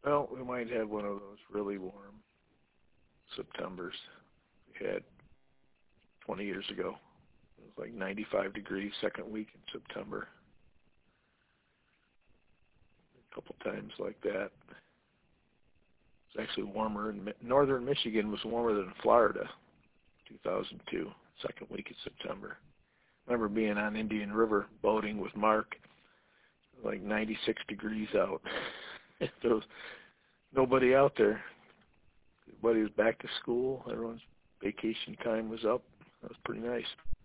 Well, we might have one of those really warm Septembers we had 20 years ago. It was like 95 degrees second week in September. A couple times like that. It's actually warmer in northern Michigan was warmer than Florida, 2002, second week in September. I remember being on Indian River boating with Mark, like 96 degrees out. There was nobody out there. Everybody was back to school. Everyone's vacation time was up. That was pretty nice.